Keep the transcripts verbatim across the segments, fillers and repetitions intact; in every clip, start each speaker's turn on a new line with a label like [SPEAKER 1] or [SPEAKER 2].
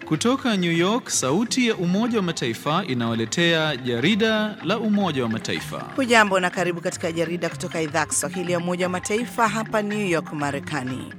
[SPEAKER 1] Kutoka New York, sauti ya Umoja wa Mataifa inawaletea jarida la Umoja wa Mataifa.
[SPEAKER 2] Hujambo na karibu katika jarida kutoka idhaa ya Kiswahili ya Umoja wa Mataifa hapa New York, Marekani.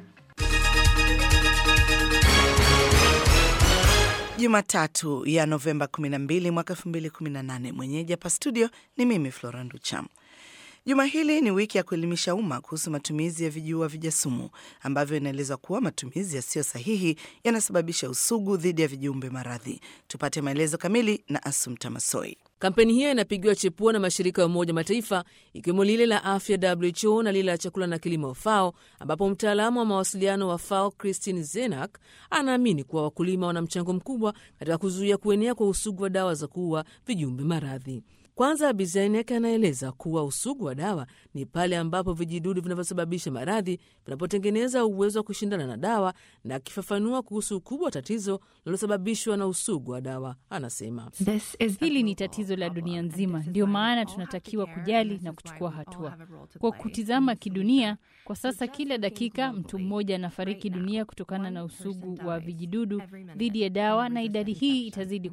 [SPEAKER 2] Jumatatu ya Novemba kumi na mbili mwaka elfu mbili kumi na nane. Mwenyeji hapa studio ni mimi Flora Nducha. Juma hili ni wiki ya kuelimisha umma kuhusu matumizi ya vijiua vijasumu ambavyo inaelezwa kuwa matumizi yasiyo sahihi yanasababisha usugu dhidi ya vijiumbe maradhi. Tupate maelezo kamili na Asumta Masoi.
[SPEAKER 3] Kampeni hiyo inapigiwa chepua na mashirika ya Umoja Mataifa ikiwemo lile la afya W H O na lile la chakula na kilimo F A O, ambapo mtaalamu wa mawasiliano wa F A O Christine Zenak anaamini kuwa wakulima wana mchango mkubwa katika kuzuia kuenea kwa usugu wa dawa za kuua vijiumbe maradhi. Kwanza, Bizenek anaeleza kuwa usugu wa dawa ni pale ambapo vijidudu vinavyosababisha maradhi vinapotengeneza uwezo wa kushindana na dawa, na akifafanua kuhusu ukubwa wa tatizo lililosababishwa na usugu wa dawa, anasema
[SPEAKER 4] hili ni tatizo la dunia nzima, ndio maana tunatakiwa kujali na kuchukua hatua. Kwa kutizama kidunia, kwa sasa kila dakika mtu mmoja anafariki dunia kutokana na usugu wa vijidudu dhidi ya dawa, na idadi hii itazidi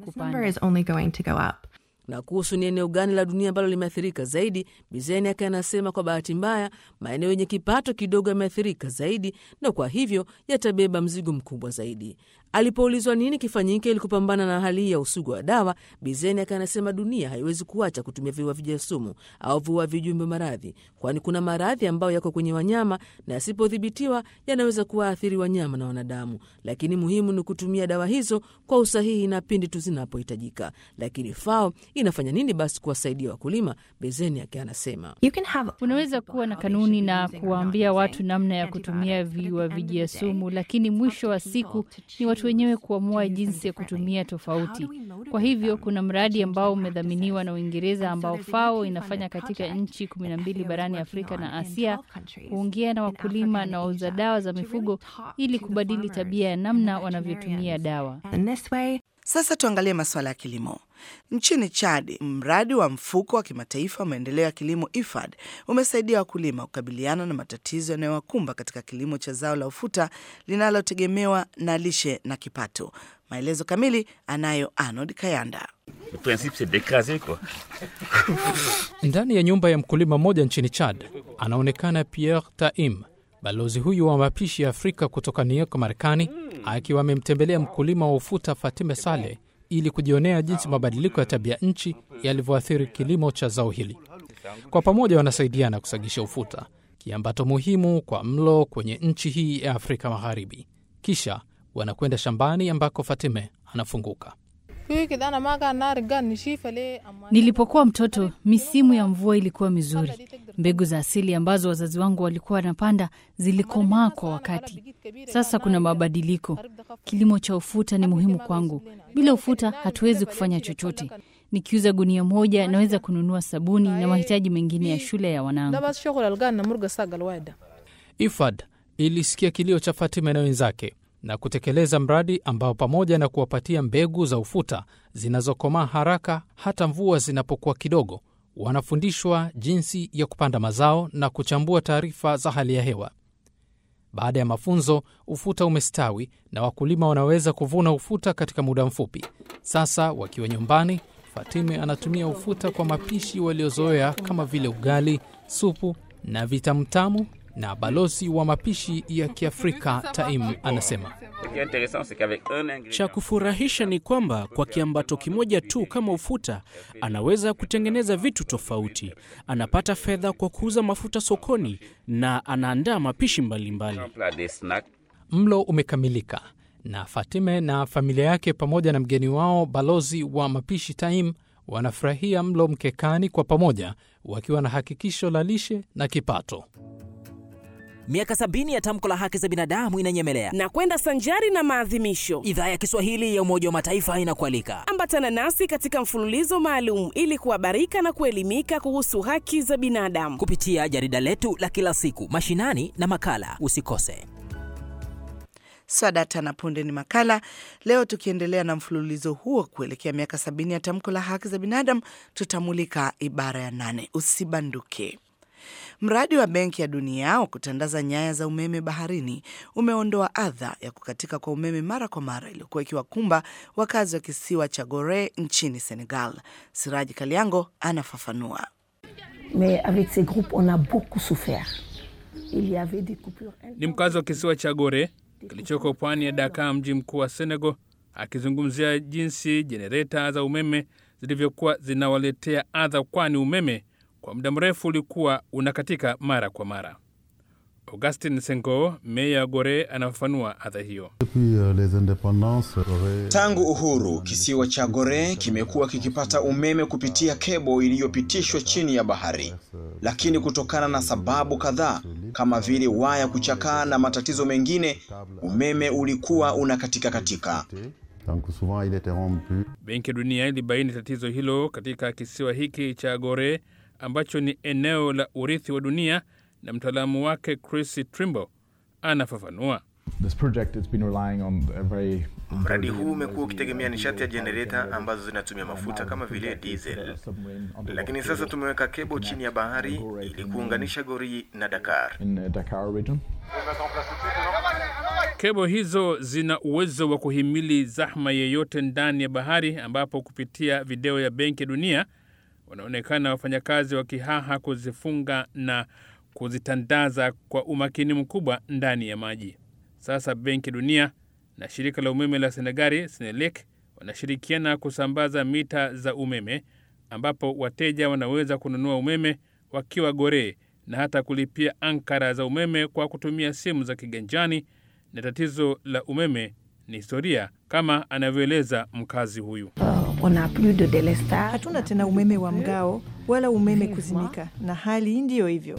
[SPEAKER 4] kupanda.
[SPEAKER 3] Na kuhusu ni eneo gani la dunia ambalo limeathirika zaidi, Bizenek anasema kwa bahati mbaya maeneo yenye kipato kidogo yameathirika zaidi, na kwa hivyo yatabeba mzigo mkubwa zaidi. Alipoulizwa nini kifanyike ili kupambana na hali ya usugu wa dawa, Bizenek anasema dunia haiwezi kuacha kutumia viua vijasumu au viua vijumbe maradhi, kwani kuna maradhi ambayo yako kwenye wanyama na yasipodhibitiwa yanaweza kuwaathiri wanyama na wanadamu. Lakini muhimu ni kutumia dawa hizo kwa usahihi na pindi tu zinapohitajika. Lakini F A O inafanya nini basi kuwasaidia wakulima? Bizenek anasema
[SPEAKER 4] unaweza kuwa na kanuni na kuwaambia watu namna ya kutumia viua vijasumu, lakini mwisho wa siku ni watu wenyewe kuamua jinsi ya kutumia tofauti. Kwa hivyo kuna mradi ambao umedhaminiwa na Uingereza ambao F A O inafanya katika nchi kumi na mbili barani Afrika na Asia, kuongea na wakulima na wauza dawa za mifugo ili kubadili tabia ya namna wanavyotumia dawa.
[SPEAKER 2] Sasa tuangalie masuala ya kilimo. Nchini Chad, mradi wa mfuko wa kimataifa wa maendeleo ya kilimo I F A D umesaidia wakulima kukabiliana na matatizo yanayowakumba katika kilimo cha zao la ufuta linalotegemewa na lishe na kipato. Maelezo kamili anayo Arnold Kayanda.
[SPEAKER 5] Ndani ya nyumba ya mkulima mmoja nchini Chad, anaonekana Pierre Taim, balozi huyu wa mapishi ya Afrika kutoka New York, Marekani, akiwa amemtembelea mkulima wa ufuta Fatime Saleh ili kujionea jinsi mabadiliko ya tabia nchi yalivyoathiri kilimo cha zao hili. Kwa pamoja wanasaidiana kusagisha ufuta, kiambato muhimu kwa mlo kwenye nchi hii ya Afrika Magharibi. Kisha wanakwenda shambani ambako Fatime anafunguka.
[SPEAKER 4] Nilipokuwa mtoto, misimu ya mvua ilikuwa mizuri. Mbegu za asili ambazo wazazi wangu walikuwa wanapanda zilikomaa kwa wakati. Sasa kuna mabadiliko. Kilimo cha ufuta ni muhimu kwangu. Bila ufuta hatuwezi kufanya chochote. Nikiuza gunia moja naweza kununua sabuni na mahitaji mengine ya shule ya wanangu.
[SPEAKER 5] I F A D ilisikia kilio cha Fatime na wenzake na kutekeleza mradi ambao pamoja na kuwapatia mbegu za ufuta zinazokomaa haraka hata mvua zinapokuwa kidogo, wanafundishwa jinsi ya kupanda mazao na kuchambua taarifa za hali ya hewa. Baada ya mafunzo, ufuta umestawi na wakulima wanaweza kuvuna ufuta katika muda mfupi. Sasa wakiwa nyumbani, Fatime anatumia ufuta kwa mapishi waliozoea kama vile ugali, supu na vitamtamu. Na balozi wa mapishi ya Kiafrika Taim anasema
[SPEAKER 6] cha kufurahisha ni kwamba kwa kiambato kimoja tu kama ufuta anaweza kutengeneza vitu tofauti. Anapata fedha kwa kuuza mafuta sokoni na anaandaa mapishi mbalimbali.
[SPEAKER 5] Mlo umekamilika na Fatime na familia yake pamoja na mgeni wao balozi wa mapishi Taim wanafurahia mlo mkekani kwa pamoja, wakiwa na hakikisho la lishe na kipato.
[SPEAKER 7] Miaka sabini ya tamko la haki za binadamu inanyemelea
[SPEAKER 8] na kwenda sanjari na maadhimisho.
[SPEAKER 7] Idhaa ya Kiswahili ya Umoja wa Mataifa inakualika.
[SPEAKER 8] Ambatana nasi katika mfululizo maalum ili kuhabarika na kuelimika kuhusu haki za binadamu
[SPEAKER 7] kupitia jarida letu la kila siku, mashinani na makala. Usikose.
[SPEAKER 2] Swadata na punde ni makala. Leo tukiendelea na mfululizo huo kuelekea miaka sabini ya tamko la haki za binadamu, tutamulika ibara ya nane, usibanduke. Mradi wa Benki ya Dunia wa kutandaza nyaya za umeme baharini umeondoa adha ya kukatika kwa umeme mara kwa mara iliyokuwa ikiwakumba wakazi wa kisiwa cha Gore nchini Senegal. Siraji Kaliango anafafanua.
[SPEAKER 9] Mais avec ces groupes on a beaucoup souffert. Il y avait des coupures.
[SPEAKER 10] Ni mkazi wa kisiwa cha Gore kilichoko pwani ya Dakar, mji mkuu wa Senegal, akizungumzia jinsi jenereta za umeme zilivyokuwa zinawaletea adha, kwani umeme kwa muda mrefu ulikuwa unakatika mara kwa mara. Augustin Sengo, meya Gore, anafafanua adha hiyo.
[SPEAKER 11] Tangu uhuru, kisiwa cha Gore kimekuwa kikipata umeme kupitia kebo iliyopitishwa chini ya bahari. Lakini kutokana na sababu kadhaa kama vile waya kuchakaa na matatizo mengine, umeme ulikuwa unakatika katika.
[SPEAKER 10] Benki ya Dunia ilibaini tatizo hilo katika kisiwa hiki cha Gore ambacho ni eneo la urithi wa dunia, na mtaalamu wake Chris Trimble anafafanua.
[SPEAKER 12] Mradi huu umekuwa ukitegemea nishati ya generator ambazo zinatumia mafuta kama vile diesel. Lakini sasa tumeweka kebo chini ya bahari ili kuunganisha Gori na Dakar.
[SPEAKER 10] Kebo hizo zina uwezo wa kuhimili zahma yeyote ndani ya bahari, ambapo kupitia video ya Benki ya Dunia wanaonekana wafanyakazi wakihaha kuzifunga na kuzitandaza kwa umakini mkubwa ndani ya maji. Sasa Benki Dunia na shirika la umeme la Senegal, Senelec, wanashirikiana kusambaza mita za umeme ambapo wateja wanaweza kununua umeme wakiwa Gore na hata kulipia ankara za umeme kwa kutumia simu za kiganjani, na tatizo la umeme ni historia, kama anavyoeleza mkazi huyu.
[SPEAKER 13] Hatuna tena umeme wa mgao wala umeme kuzimika, na hali ndiyo hivyo.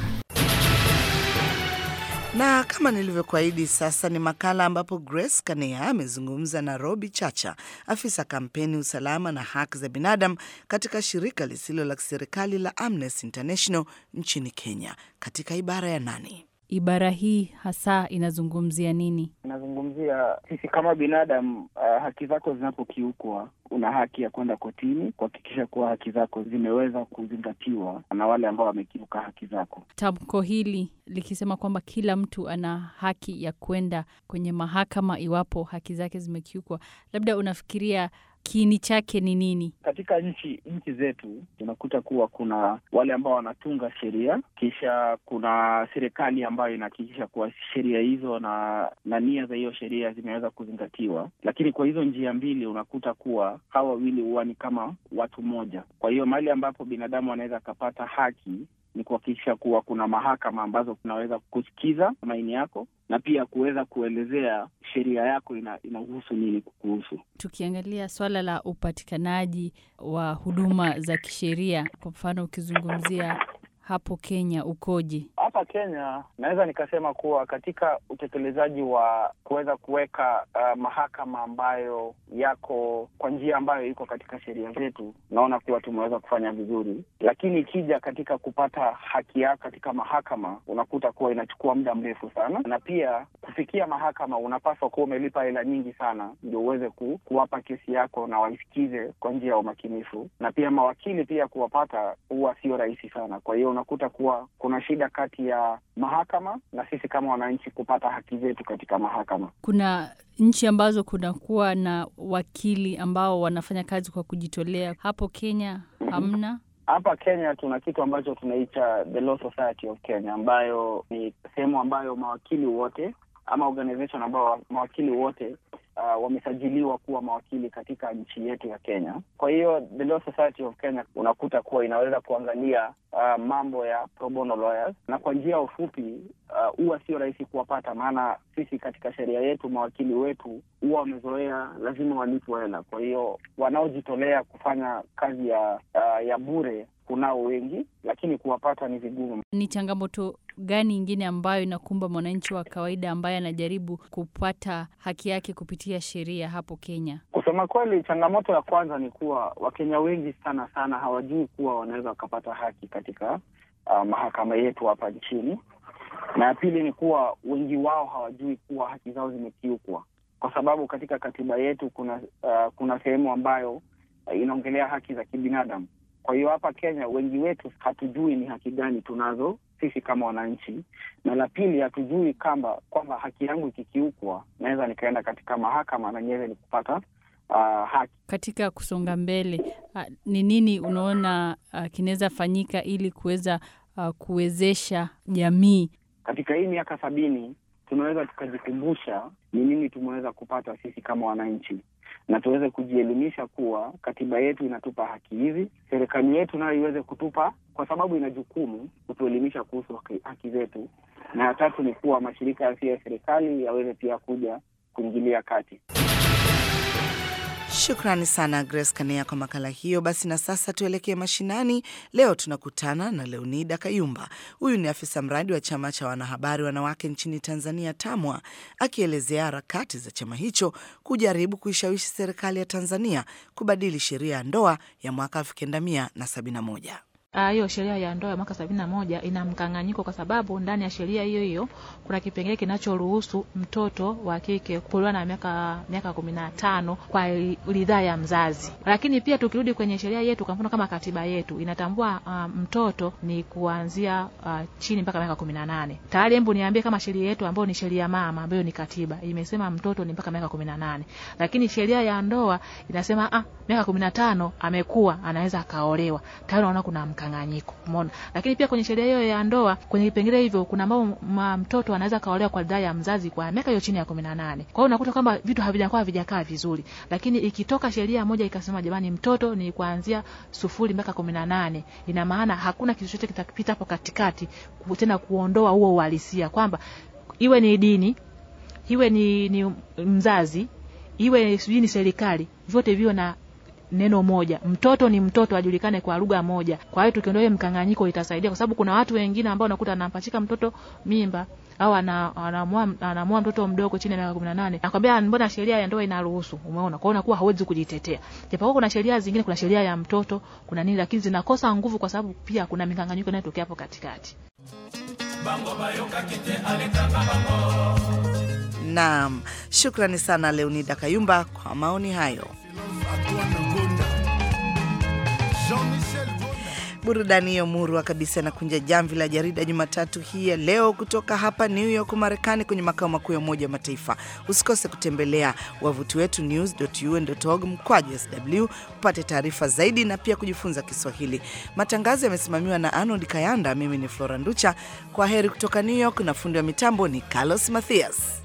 [SPEAKER 2] Na kama nilivyokuahidi, sasa ni makala ambapo Grace Kanea amezungumza na Robi Chacha, afisa kampeni usalama na haki za binadamu katika shirika lisilo la kiserikali la Amnesty International nchini Kenya. Katika ibara ya nani?
[SPEAKER 4] Ibara hii hasa inazungumzia nini?
[SPEAKER 14] Inazungumzia sisi kama binadamu, uh, haki zako zinapokiukwa, una haki ya kwenda kotini kuhakikisha kuwa haki zako zimeweza kuzingatiwa na wale ambao wamekiuka haki zako.
[SPEAKER 4] Tamko hili likisema kwamba kila mtu ana haki ya kwenda kwenye mahakama iwapo haki zake zimekiukwa, labda unafikiria kiini chake ni nini?
[SPEAKER 14] Katika nchi nchi zetu unakuta kuwa kuna wale ambao wanatunga sheria, kisha kuna serikali ambayo inahakikisha kuwa sheria hizo na na nia za hiyo sheria zimeweza kuzingatiwa. Lakini kwa hizo njia mbili unakuta kuwa hawa wawili huwa ni kama watu moja. Kwa hiyo mahali ambapo binadamu anaweza kupata haki ni kuhakikisha kuwa kuna mahakama ambazo kunaweza kusikiza maoni yako na pia kuweza kuelezea sheria yako ina, inahusu nini kuhusu.
[SPEAKER 4] Tukiangalia swala la upatikanaji wa huduma za kisheria, kwa mfano ukizungumzia hapo Kenya ukoje?
[SPEAKER 14] Hapa Kenya naweza nikasema kuwa katika utekelezaji wa kuweza kuweka uh, mahakama ambayo yako kwa njia ambayo iko katika sheria zetu, naona kuwa tumeweza kufanya vizuri. Lakini ikija katika kupata haki yako katika mahakama, unakuta kuwa inachukua muda mrefu sana, na pia kufikia mahakama unapaswa kuwa umelipa hela nyingi sana ndio uweze ku, kuwapa kesi yako na waisikize kwa njia ya umakinifu, na pia mawakili pia kuwapata huwa sio rahisi sana. Kwa hiyo unakuta kuwa kuna shida kati ya mahakama na sisi kama wananchi kupata haki zetu katika mahakama.
[SPEAKER 4] Kuna nchi ambazo kuna kuwa na wakili ambao wanafanya kazi kwa kujitolea. Hapo Kenya hamna?
[SPEAKER 14] Hapa Kenya tuna kitu ambacho tunaita The Law Society of Kenya, ambayo ni sehemu ambayo mawakili wote ama organization ambao mawakili wote Uh, wamesajiliwa kuwa mawakili katika nchi yetu ya Kenya. Kwa hiyo The Law Society of Kenya unakuta kuwa inaweza kuangalia uh, mambo ya pro bono lawyers, na kwa njia ufupi huwa uh, sio rahisi kuwapata, maana sisi katika sheria yetu mawakili wetu huwa wamezoea lazima walipwe hela. Kwa hiyo wanaojitolea kufanya kazi ya uh, ya bure kunao wengi, lakini kuwapata ni vigumu.
[SPEAKER 4] Ni changamoto gani nyingine ambayo inakumba mwananchi wa kawaida ambaye anajaribu kupata haki yake kupitia sheria hapo Kenya?
[SPEAKER 14] Kusema kweli, changamoto ya kwanza ni kuwa Wakenya wengi sana sana hawajui kuwa wanaweza wakapata haki katika uh, mahakama yetu hapa nchini. Na ya pili ni kuwa wengi wao hawajui kuwa haki zao zimekiukwa, kwa sababu katika katiba yetu kuna uh, kuna sehemu ambayo uh, inaongelea haki za kibinadamu. Kwa hiyo hapa Kenya wengi wetu hatujui ni haki gani tunazo sisi kama wananchi, na la pili hatujui kamba kwamba haki yangu ikikiukwa naweza nikaenda katika mahakama na niweze kupata uh, haki.
[SPEAKER 4] Katika kusonga mbele, uh, ni nini unaona uh, kinaweza fanyika ili kuweza uh, kuwezesha jamii?
[SPEAKER 14] Katika hii miaka sabini tunaweza tukajikumbusha ni nini tumeweza kupata sisi kama wananchi, na tuweze kujielimisha kuwa katiba yetu inatupa haki hizi, serikali yetu nayo iweze kutupa, kwa sababu ina jukumu kutuelimisha kuhusu haki, haki zetu. Na ya tatu ni kuwa mashirika yasiyo ya serikali yaweze pia kuja kuingilia kati.
[SPEAKER 2] Shukrani sana Grace Kania kwa makala hiyo. Basi na sasa tuelekee mashinani. Leo tunakutana na Leonida Kayumba. Huyu ni afisa mradi wa chama cha wanahabari wanawake nchini Tanzania, TAMWA, akielezea harakati za chama hicho kujaribu kuishawishi serikali ya Tanzania kubadili sheria ya ndoa ya mwaka elfu kenda mia sabini na moja.
[SPEAKER 15] Hiyo sheria ya ndoa ya mwaka sabini na moja ina mkanganyiko kwa sababu ndani ya sheria hiyo hiyo kuna kipengele kinachoruhusu mtoto wa kike kuolewa na miaka miaka kumi na tano kwa ridhaa ya mzazi. Lakini pia tukirudi kwenye sheria yetu, kwa mfano kama katiba yetu inatambua uh, mtoto ni kuanzia uh, chini mpaka miaka kumi na nane. Tayari hebu niambie kama sheria yetu ambayo ni sheria mama ambayo ni katiba imesema mtoto ni mpaka miaka kumi na nane. Lakini sheria ya ndoa inasema ah miaka kumi na tano amekuwa anaweza akaolewa. Tayari unaona kuna mkanganyiko, umeona. Lakini pia kwenye sheria hiyo ya ndoa kwenye vipengele hivyo kuna mambo mtoto anaweza kaolewa kwa ridhaa ya mzazi kwa miaka hiyo chini ya kumi na nane. Kwa hiyo unakuta kwamba vitu havijakuwa havijakaa vizuri. Lakini ikitoka sheria moja ikasema jamani mtoto ni kuanzia sufuri mpaka kumi na nane, ina maana hakuna kitu chochote kitapita hapo katikati tena kuondoa huo uhalisia kwamba iwe ni dini, iwe ni, ni mzazi, iwe sijui ni serikali, vyote vio na neno moja. Mtoto ni mtoto, ajulikane kwa lugha moja. Kwa hiyo tukiondoa mkanganyiko itasaidia, kwa sababu kuna watu wengine ambao unakuta anampachika mtoto mimba au anaamua anaamua mtoto mdogo chini ya miaka kumi na nane. Nakwambia mbona sheria ya ndoa inaruhusu, umeona? Kwa hiyo unakuwa hauwezi kujitetea. Japo kuna sheria zingine, kuna sheria ya mtoto, kuna nini, lakini zinakosa nguvu kwa sababu pia kuna mikanganyiko inayotokea hapo katikati.
[SPEAKER 2] Bango bayoka kite aletanga bango. Naam, shukrani sana Leonida Kayumba kwa maoni hayo. Burudani hiyo murwa kabisa na kunja jamvi la jarida Jumatatu hii ya leo kutoka hapa New York, Marekani, kwenye makao makuu ya Umoja wa Mataifa. Usikose kutembelea wavuti wetu news dot u n dot org mkwaju S W upate taarifa zaidi na pia kujifunza Kiswahili. Matangazo yamesimamiwa na Arnold Kayanda, mimi ni Flora Nducha. Kwa heri kutoka New York, na fundi wa mitambo ni Carlos Mathias.